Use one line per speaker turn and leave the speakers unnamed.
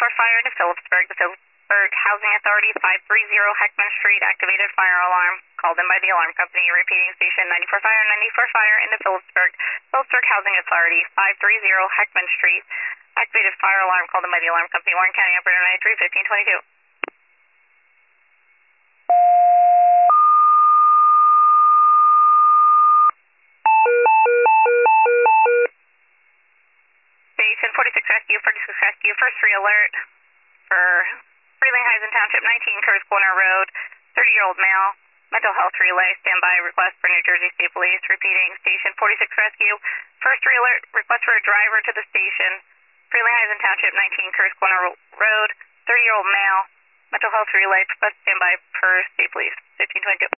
fire into Phillipsburg. The Phillipsburg Housing Authority, 530 Heckman Street, activated fire alarm. Called in by the alarm company. Repeating, station 94 fire into Phillipsburg. Phillipsburg Housing Authority, 530 Heckman Street, activated fire alarm. Called in by the alarm company. Warren County, operator 931522. Station 46 Rescue, first free alert for Freeling Heights Township, 19 Curtis Corner Road, 30-year-old male, mental health relay, standby, request for New Jersey State Police. Repeating, station 46 Rescue, first free alert, request for a driver to the station, Freeling Heights Township, 19 Curtis Corner Road, 30-year-old male, mental health relay, request standby per State Police, 1522.